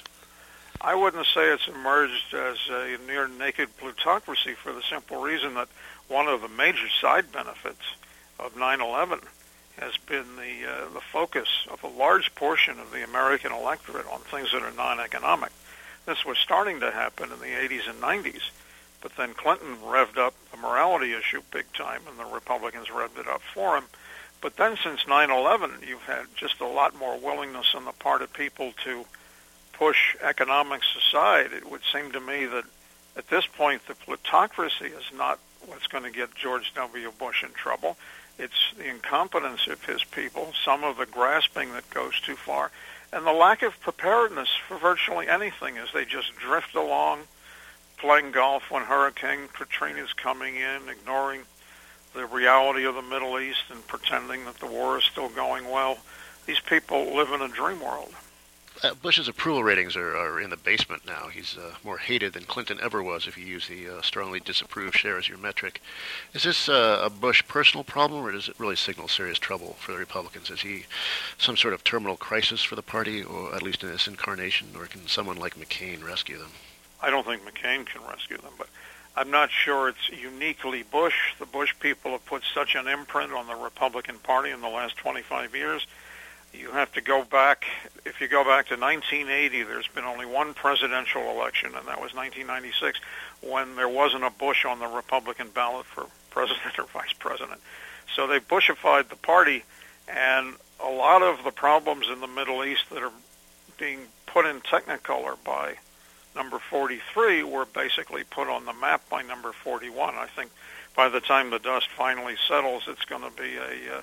I wouldn't say it's emerged as a near-naked plutocracy for the simple reason that one of the major side benefits of nine eleven has been the uh, the focus of a large portion of the American electorate on things that are non-economic. This was starting to happen in the eighties and nineties, but then Clinton revved up the morality issue big time, and the Republicans revved it up for him. But then since nine eleven, you've had just a lot more willingness on the part of people to push economics aside. It would seem to me that at this point the plutocracy is not what's going to get George W. Bush in trouble. It's the incompetence of his people, some of the grasping that goes too far, and the lack of preparedness for virtually anything as they just drift along, playing golf when Hurricane Katrina's coming in, ignoring the reality of the Middle East and pretending that the war is still going well. These people live in a dream world. Uh, Bush's approval ratings are, are in the basement now. He's uh, more hated than Clinton ever was if you use the uh, strongly disapproved share as your metric. Is this uh, a Bush personal problem, or does it really signal serious trouble for the Republicans? Is he some sort of terminal crisis for the party, or at least in this incarnation, or can someone like McCain rescue them? I don't think McCain can rescue them, but I'm not sure it's uniquely Bush. The Bush people have put such an imprint on the Republican Party in the last twenty-five years. You have to go back, if you go back to nineteen eighty, there's been only one presidential election, and that was nineteen ninety-six, when there wasn't a Bush on the Republican ballot for president or vice president. So they Bushified the party, and a lot of the problems in the Middle East that are being put in Technicolor by number forty-three were basically put on the map by number forty-one. I think by the time the dust finally settles, it's going to be a... Uh,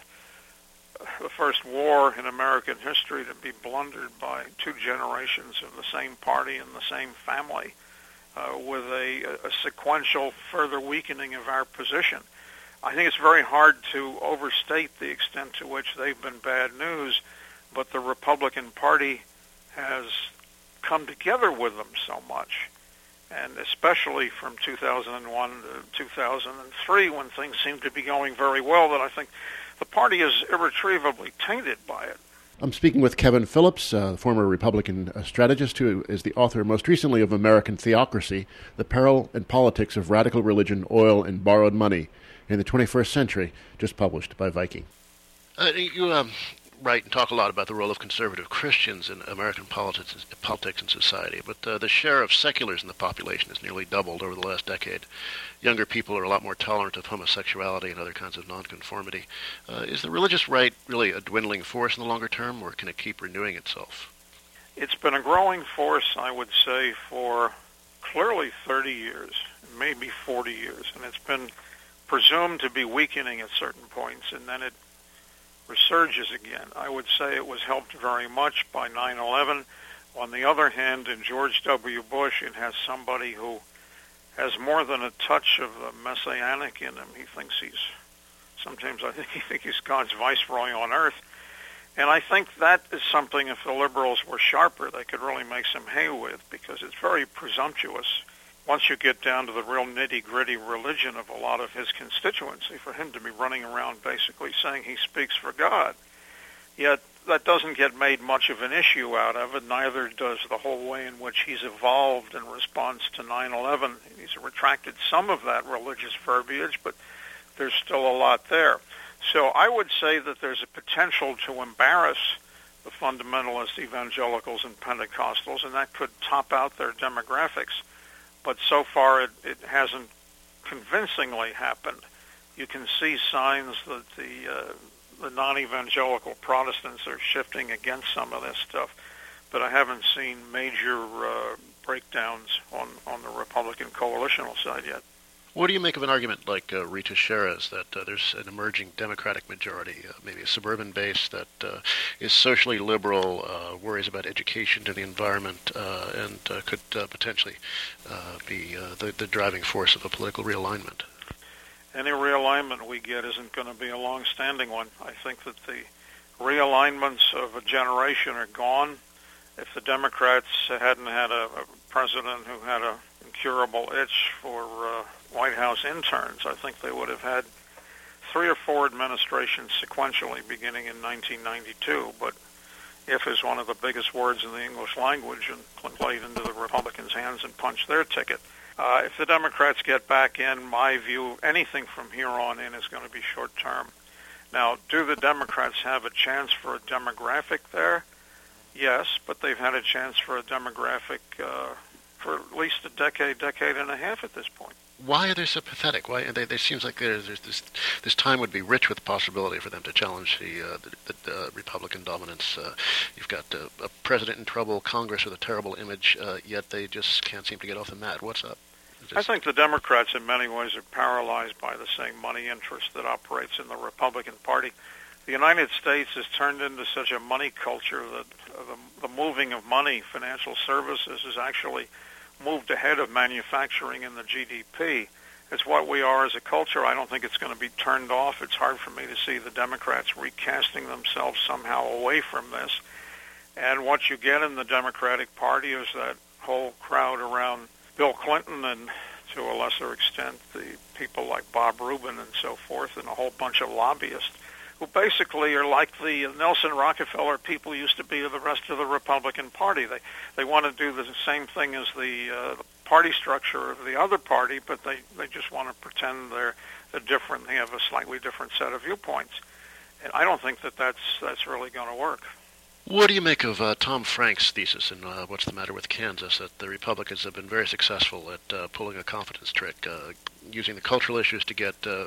the first war in American history to be blundered by two generations of the same party and the same family, uh, with a, a sequential further weakening of our position. I think it's very hard to overstate the extent to which they've been bad news, but the Republican Party has come together with them so much and especially from two thousand one to two thousand three, when things seemed to be going very well, that I think the party is irretrievably tainted by it. I'm speaking with Kevin Phillips, uh, former Republican uh, strategist, who is the author most recently of American Theocracy, The Peril and Politics of Radical Religion, Oil, and Borrowed Money in the twenty-first Century, just published by Viking. Uh, you um, write and talk a lot about the role of conservative Christians in American politics, politics and society, but uh, the share of seculars in the population has nearly doubled over the last decade. Younger people are a lot more tolerant of homosexuality and other kinds of nonconformity. Uh, is the religious right really a dwindling force in the longer term, or can it keep renewing itself? It's been a growing force, I would say, for clearly thirty years, maybe forty years, and it's been presumed to be weakening at certain points, and then it resurges again. I would say it was helped very much by nine eleven. On the other hand, in George W. Bush, it has somebody who has more than a touch of the messianic in him. He thinks he's, sometimes I think he thinks he's God's viceroy on earth. And I think that is something, if the liberals were sharper, they could really make some hay with, because it's very presumptuous once you get down to the real nitty-gritty religion of a lot of his constituency, for him to be running around basically saying he speaks for God. Yet that doesn't get made much of an issue out of it, neither does the whole way in which he's evolved in response to nine eleven. He's retracted some of that religious verbiage, but there's still a lot there. So I would say that there's a potential to embarrass the fundamentalist evangelicals and Pentecostals, and that could top out their demographics. But so far, it, it hasn't convincingly happened. You can see signs that the uh, the non-evangelical Protestants are shifting against some of this stuff, but I haven't seen major uh, breakdowns on, on the Republican coalitional side yet. What do you make of an argument like uh, Rita Sherra's, that uh, there's an emerging Democratic majority, uh, maybe a suburban base that uh, is socially liberal, uh, worries about education and the environment, uh, and uh, could uh, potentially uh, be uh, the, the driving force of a political realignment? Any realignment we get isn't going to be a long-standing one. I think that the realignments of a generation are gone. If the Democrats hadn't had a, a president who had a incurable itch for uh, White House interns, I think they would have had three or four administrations sequentially beginning in nineteen ninety-two. But if is one of the biggest words in the English language, and played into the Republicans' hands and punched their ticket. Uh, if the Democrats get back in, my view, anything from here on in is going to be short-term. Now, do the Democrats have a chance for a demographic there? Yes, but they've had a chance for a demographic uh, for at least a decade, decade and a half at this point. Why are they so pathetic? Why they, they seems like there's, there's this this time would be rich with the possibility for them to challenge the uh, the, the uh, Republican dominance. Uh, you've got uh, a president in trouble, Congress with a terrible image, uh, yet they just can't seem to get off the mat. What's up? Just... I think the Democrats, in many ways, are paralyzed by the same money interest that operates in the Republican Party. The United States has turned into such a money culture that uh, the, the moving of money, financial services, has actually moved ahead of manufacturing in the G D P. It's what we are as a culture. I don't think it's going to be turned off. It's hard for me to see the Democrats recasting themselves somehow away from this. And what you get in the Democratic Party is that whole crowd around Bill Clinton and, to a lesser extent, the people like Bob Rubin and so forth, and a whole bunch of lobbyists who basically are like the Nelson Rockefeller people used to be of the rest of the Republican Party. They they want to do the same thing as the, uh, the party structure of the other party, but they, they just want to pretend they're, they're different. They have a slightly different set of viewpoints. And I don't think that that's, that's really going to work. What do you make of uh, Tom Frank's thesis in uh, What's the Matter with Kansas, that the Republicans have been very successful at uh, pulling a confidence trick, uh, using the cultural issues to get uh,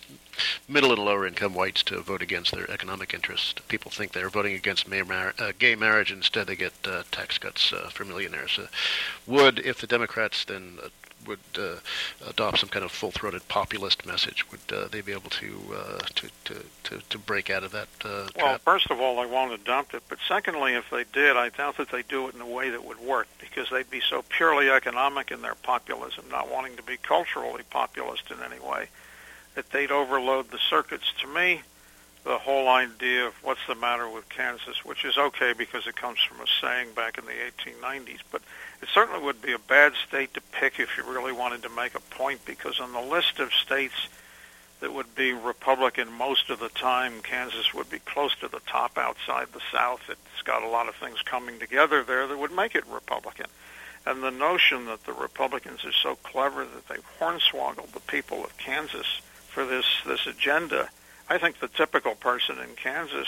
middle and lower income whites to vote against their economic interests? People think they're voting against may mar- uh, gay marriage, instead they get uh, tax cuts uh, for millionaires. Uh, would, if the Democrats then uh, would uh, adopt some kind of full-throated populist message, would uh, they be able to, uh, to, to, to, to break out of that uh, trap? Well, first of all, they won't adopt it. But secondly, if they did, I doubt that they'd do it in a way that would work, because they'd be so purely economic in their populism, not wanting to be culturally populist in any way, that they'd overload the circuits. To me, the whole idea of what's the matter with Kansas, which is okay because it comes from a saying back in the eighteen nineties, but it certainly would be a bad state to pick if you really wanted to make a point, because on the list of states that would be Republican most of the time, Kansas would be close to the top outside the South. It's got a lot of things coming together there that would make it Republican. And the notion that the Republicans are so clever that they've hornswoggled the people of Kansas for this, this agenda, I think the typical person in Kansas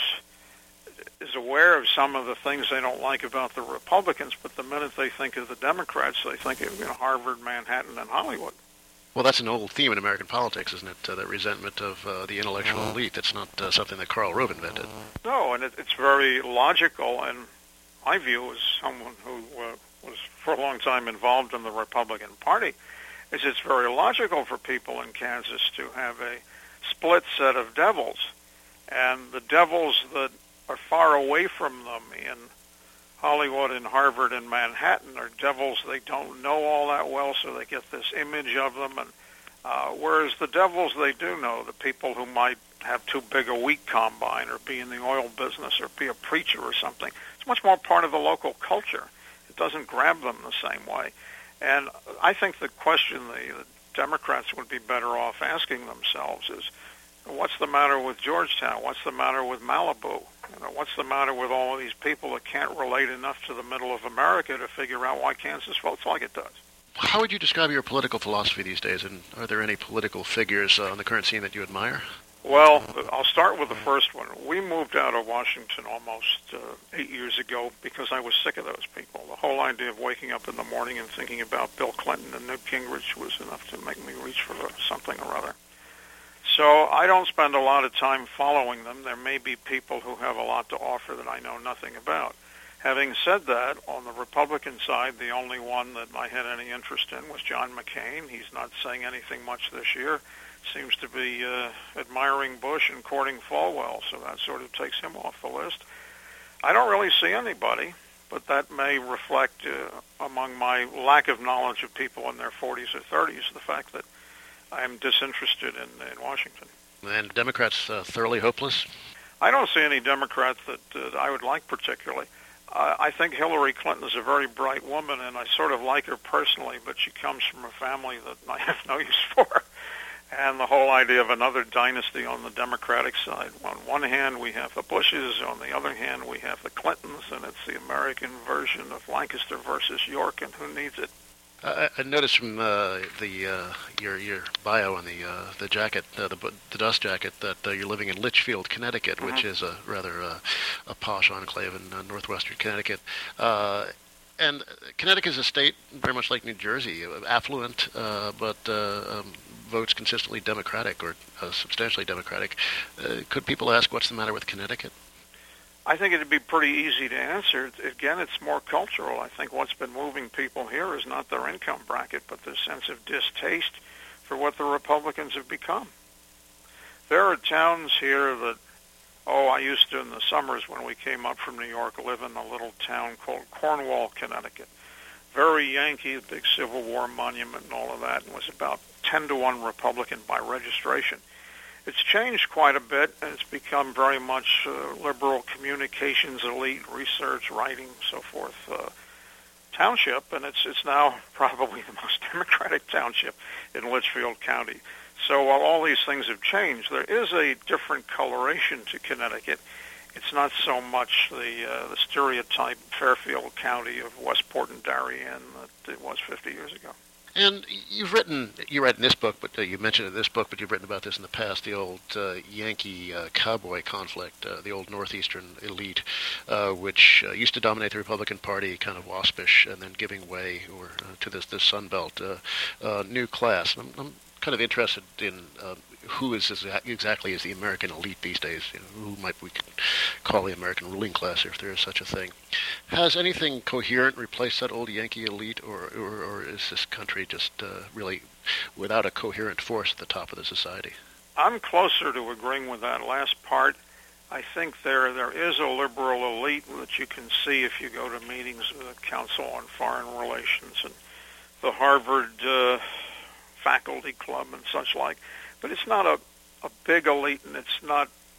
is aware of some of the things they don't like about the Republicans, but the minute they think of the Democrats, they think of, you know, Harvard, Manhattan, and Hollywood. Well, that's an old theme in American politics, isn't it? Uh, that resentment of uh, the intellectual elite. That's not uh, something that Karl Rove invented. No, and it, it's very logical, and my view as someone who uh, was for a long time involved in the Republican Party, is it's very logical for people in Kansas to have a split set of devils, and the devils that are far away from them in Hollywood and Harvard and Manhattan are devils they don't know all that well, so they get this image of them. And uh, whereas the devils they do know, the people who might have too big a wheat combine or be in the oil business or be a preacher or something, it's much more part of the local culture. It doesn't grab them the same way. And I think the question the, the Democrats would be better off asking themselves is, what's the matter with Georgetown? What's the matter with Malibu? You know, what's the matter with all of these people that can't relate enough to the middle of America to figure out why Kansas votes like it does? How would you describe your political philosophy these days, and are there any political figures uh, on the current scene that you admire? Well, I'll start with the first one. We moved out of Washington almost uh, eight years ago because I was sick of those people. The whole idea of waking up in the morning and thinking about Bill Clinton and Newt Gingrich was enough to make me reach for something or other. So I don't spend a lot of time following them. There may be people who have a lot to offer that I know nothing about. Having said that, on the Republican side, the only one that I had any interest in was John McCain. He's not saying anything much this year. Seems to be uh, admiring Bush and courting Falwell, so that sort of takes him off the list. I don't really see anybody, but that may reflect, uh, among my lack of knowledge of people in their forties or thirties, the fact that I am disinterested in, in Washington. And Democrats uh, thoroughly hopeless? I don't see any Democrats that uh, I would like particularly. Uh, I think Hillary Clinton is a very bright woman, and I sort of like her personally, but she comes from a family that I have no use for. And the whole idea of another dynasty on the Democratic side. On one hand, we have the Bushes. On the other hand, we have the Clintons, and it's the American version of Lancaster versus York, and who needs it? Uh, I noticed from uh, the uh, your your bio on the uh, the jacket, uh, the the dust jacket, that uh, you're living in Litchfield, Connecticut, mm-hmm. which is a rather uh, a posh enclave in uh, northwestern Connecticut. Uh, and Connecticut is a state very much like New Jersey, affluent, uh, but uh, um, votes consistently Democratic or uh, substantially Democratic. Uh, could people ask what's the matter with Connecticut? I think it'd be pretty easy to answer. Again, it's more cultural. I think what's been moving people here is not their income bracket, but their sense of distaste for what the Republicans have become. There are towns here that, oh, I used to in the summers when we came up from New York live in a little town called Cornwall, Connecticut. Very Yankee, big Civil War monument and all of that, and was about ten to one Republican by registration. It's changed quite a bit, and it's become very much uh, liberal communications, elite, research, writing, so forth, uh, township, and it's it's now probably the most Democratic township in Litchfield County. So while all these things have changed, there is a different coloration to Connecticut. It's not so much the uh, the stereotype Fairfield County of Westport and Darien that it was fifty years ago. And you've written, you read in this book, but uh, you mentioned in this book, but you've written about this in the past, the old uh, Yankee-cowboy uh, conflict, uh, the old northeastern elite, uh, which uh, used to dominate the Republican Party, kind of waspish, and then giving way or uh, to this, this Sun Belt uh, uh, new class. I'm, I'm kind of interested in uh, who is exactly is the American elite these days, you know, who might we call the American ruling class, if there is such a thing. Has anything coherent replaced that old Yankee elite, or, or, or is this country just uh, really without a coherent force at the top of the society? I'm closer to agreeing with that last part. I think there there is a liberal elite that you can see if you go to meetings with the Council on Foreign Relations and the Harvard uh, faculty club and such like. But it's not a, a big elite, and it's not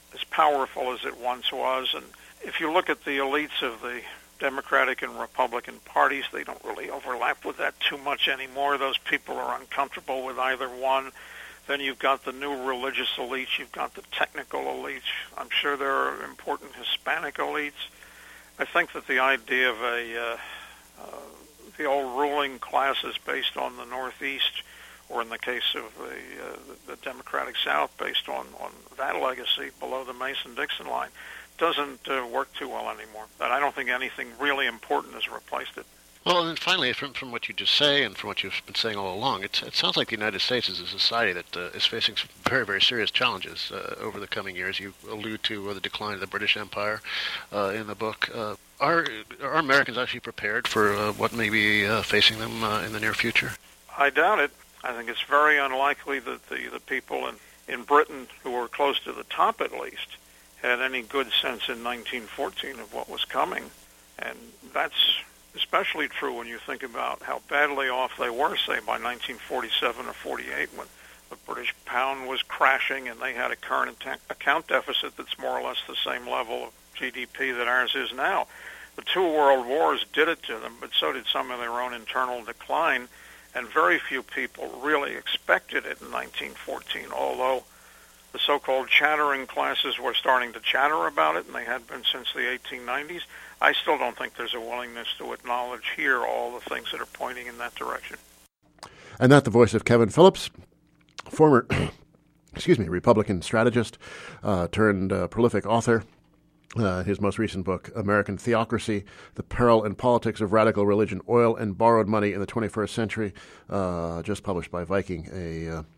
as powerful as it once was. And if you look at the elites of the Democratic and Republican parties, they don't really overlap with that too much anymore. Those people are uncomfortable with either one. Then you've got the new religious elites. You've got the technical elites. I'm sure there are important Hispanic elites. I think that the idea of a uh, uh, the old ruling classes based on the Northeast, or in the case of the, uh, the Democratic South, based on, on that legacy below the Mason-Dixon line, doesn't uh, work too well anymore. But I don't think anything really important has replaced it. Well, and finally, from from what you just say and from what you've been saying all along, it's, it sounds like the United States is a society that uh, is facing some very, very serious challenges uh, over the coming years. You allude to uh, the decline of the British Empire uh, in the book. Uh, are are Americans actually prepared for uh, what may be uh, facing them uh, in the near future? I doubt it. I think it's very unlikely that the, the people in, in Britain, who were close to the top at least, had any good sense in nineteen fourteen of what was coming. And that's especially true when you think about how badly off they were, say, by nineteen forty-seven or forty-eight, when the British pound was crashing and they had a current account deficit that's more or less the same level of G D P that ours is now. The two world wars did it to them, but so did some of their own internal decline, and very few people really expected it in nineteen fourteen, although the so-called chattering classes were starting to chatter about it, and they had been since the eighteen nineties. I still don't think there's a willingness to acknowledge here all the things that are pointing in that direction. And that the voice of Kevin Phillips, former, excuse me, Republican strategist, uh, turned uh, prolific author. Uh, his most recent book, American Theocracy, The Peril and Politics of Radical Religion, Oil and Borrowed Money in the twenty-first Century, uh, just published by Viking, a uh,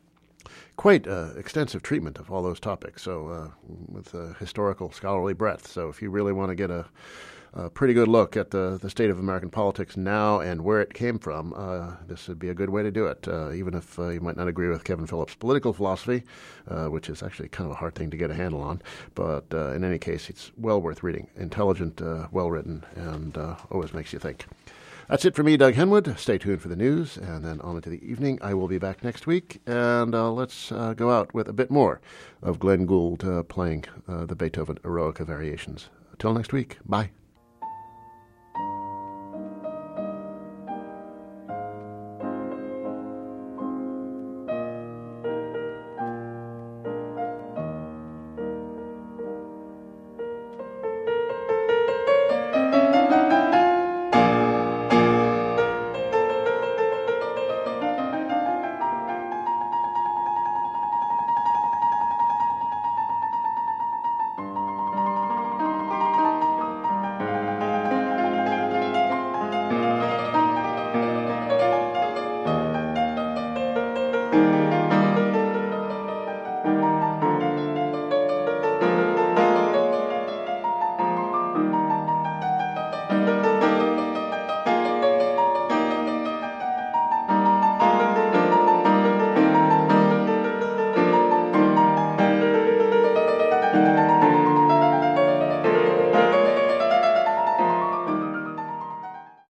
quite uh, extensive treatment of all those topics, so uh, with uh, historical, scholarly breadth. So if you really want to get a, a pretty good look at the, the state of American politics now and where it came from, uh, this would be a good way to do it, uh, even if uh, you might not agree with Kevin Phillips' political philosophy, uh, which is actually kind of a hard thing to get a handle on. But uh, in any case, it's well worth reading. Intelligent, uh, well-written, and uh, always makes you think. That's it for me, Doug Henwood. Stay tuned for the news, and then on into the evening. I will be back next week, and uh, let's uh, go out with a bit more of Glenn Gould uh, playing uh, the Beethoven Eroica Variations. Until next week, bye.